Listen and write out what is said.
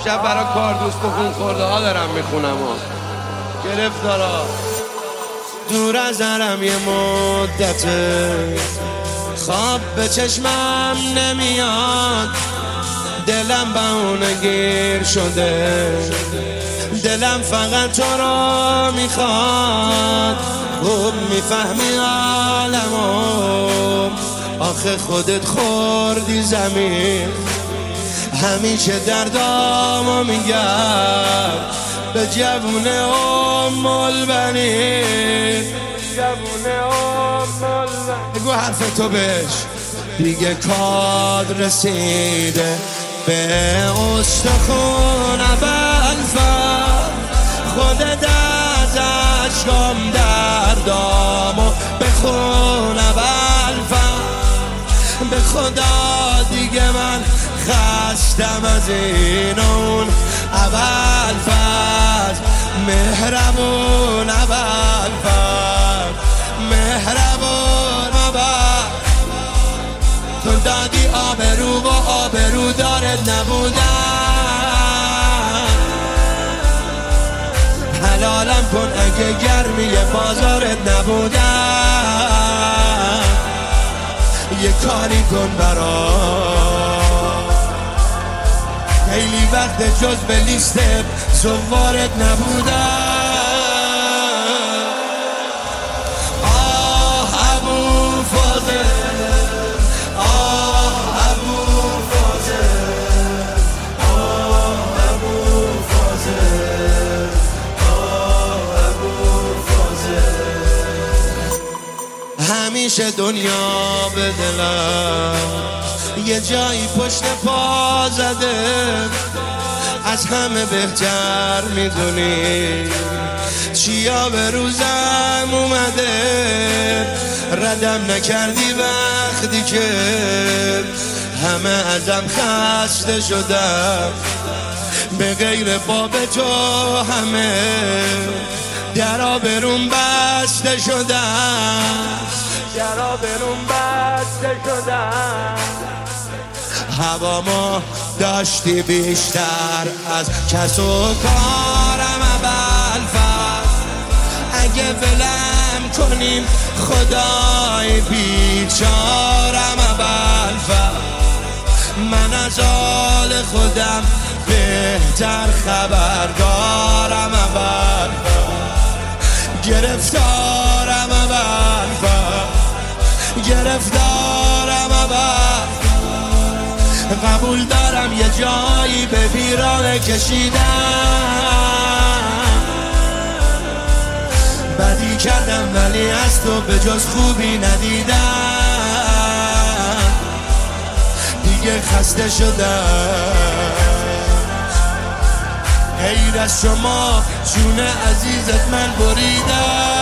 امشب برای کار دوست و خون خورده ها دارم میخونم گرفتارا. دور از هرم یه مدته خواب به چشمم نمیاد، دلم بهونه گیر شده، دلم فقط تو رو میخواد. خوب میفهمی عالمو، آخه خودت خوردی زمین. همیشه دردامو میگم به جوون ام البنین، جوون ام البنین. بگو حرف تو بهش دیگه کار رسیده به استخون ابوالفضل. خودت از اشکام دردامو بخون ابوالفضل. به خدا دیگه من خستم از این اون ابوالفضل. مهربون ابوالفضل، مهربون ابوالفضل. تو دادی آبرو و آبرو دارت نبودن، حلالم کن اگه گرمی بازارت نبودن. یه کاری کن برام، خیلی وقت جز به لیست زوارت نبودن. آه ابوالفضل، آه ابوالفضل، آه ابوالفضل، آه ابوالفضل. همیشه دنیا به دلم یه جایی پشت پا زده، از همه بهتر میدونی چیا به روزم اومده. ردم نکردی وقتی که همه ازم خسته شدم، به غیر باب تو همه درا برون بسته شدم، درا برون بسته شدم. هوامو داشتی بیشتر از کس و کارم ابوالفضل. اگه ولم کنیم خدای بیچارم ابوالفضل. من از حال خودم بهتر خبردارم ابوالفضل. گرفتارم ابوالفضل، گرفتارم ابوالفضل. قبول دارم یه جایی به بیراه کشیدم، بدی کردم ولی از تو به جز خوبی ندیدم. دیگه خسته شدم، غیر از شما جون عزیزت من بریدم.